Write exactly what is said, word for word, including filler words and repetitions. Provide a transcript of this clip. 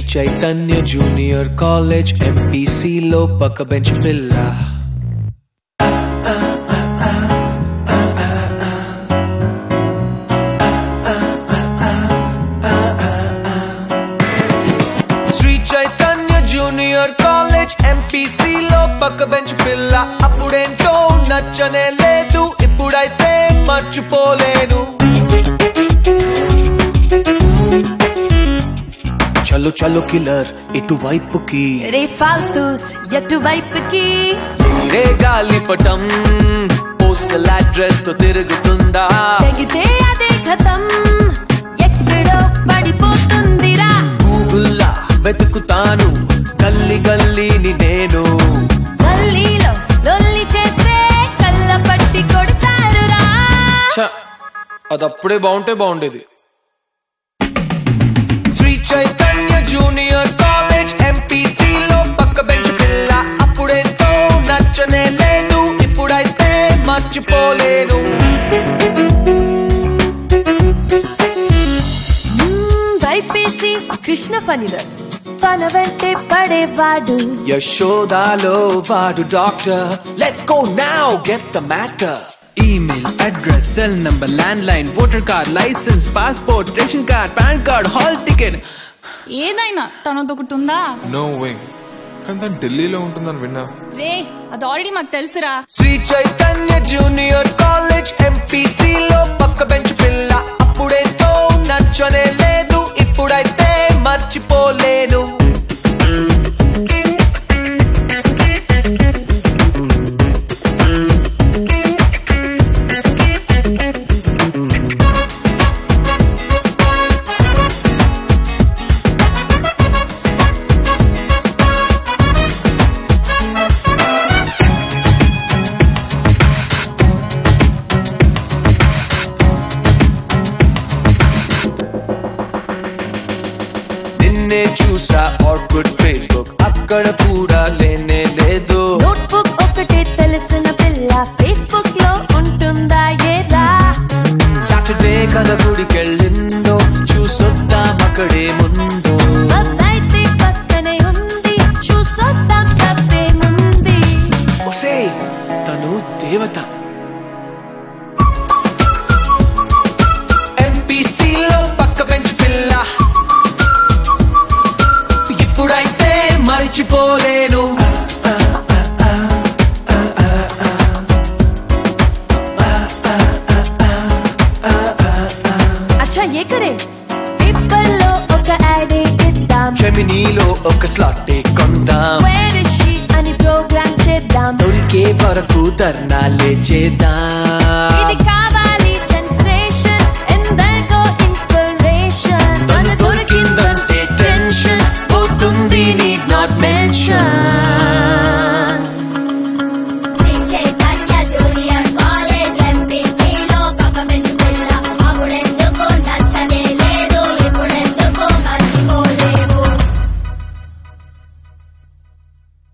Chaitanya junior college ఎంపీసీలో పక్క bench పిల్ల. శ్రీ చైతన్య జూనియర్ కాలేజ్ ఎంపీసీలో పక్క బెంచ్ పిల్ల. అప్పుడేంటో నచ్చనే లేదు, ఇప్పుడైతే మర్చిపోలేను. చలో చలో కిల్లర్ ఇటువైపుకి, రే ఫాల్తూస్ ఎటువైపుకి. రే గాలిపటం పోస్టల్ అడ్రస్ తో తిరుగుతుందా? తెగితే అదే కథం, ఎక్కడో పడిపోతుందిరా. గూగుల్లా వెతుకుతాను గల్లీ గల్లీని నేను. గల్లీలో లొల్లి చేస్తే కళ్ళ పట్టి కొడతారురా. అదప్పుడే బాగుంటే బాగుండేది. శ్రీ చైతన్య జూనియర్ కాలేజ్ ఎంపీసీలో పక్క బెంచ్ పిల్ల. అప్పుడేంటో నచ్చనే లేదు, ఇప్పుడైతే మర్చిపోలేను. వైపేసి కృష్ణ పనిలో తన వెంటే పడేవాడు. యశోదాలో వాడు doctor. Let's go now get the matter. Email address, cell number, landline, voter card, licence, passport, ration card, PAN card, hall ticket. ఏదైనా తనదొకటి ఉందా? నో వే, కానీ తను ఢిల్లీలో ఉంటుందని విన్నా. రే అది ఆల్రెడీ మాకు తెలుసురా. శ్రీ చైతన్య జూనియర్ కాలేజ్ ఎంపీసీలో పక్క బెంచ్ పిల్ల. అప్పుడేంటో నచ్చనే లేదు, ఇప్పుడైతే మర్చిపోలేను. నిన్నే చూసా ఆర్కుడ్ ఫేస్బుక్, అక్కడ కూడా లేనే లేదు. నోట్బుక్ ఒకటే తెలిసిన పిల్ల ఫేస్బుక్ లో ఉంటుందా ఏరా? సాటర్డే కల గుడికెళ్ళిందో, చూసొద్దాం అక్కడే ముందు. అయితే పక్కనే ఉంది, చూసొద్దాం తప్పే ముంది. ఒసే తను దేవత. ఎంపీసీలో పక్క బెంచ్ పిల్ల. ఇప్పుడైతే మర్చిపోలేను. అచ్చా ఏ కరే, పేపర్ లో ఒక యాడ్ ఇద్దాం. జెమినీలో ఒక స్లాట్ కొందాం. Where is she అని ప్రోగ్రామ్ చేద్దాం. దొరికే వరకు ధర్నాలే చేద్దాం. ఇది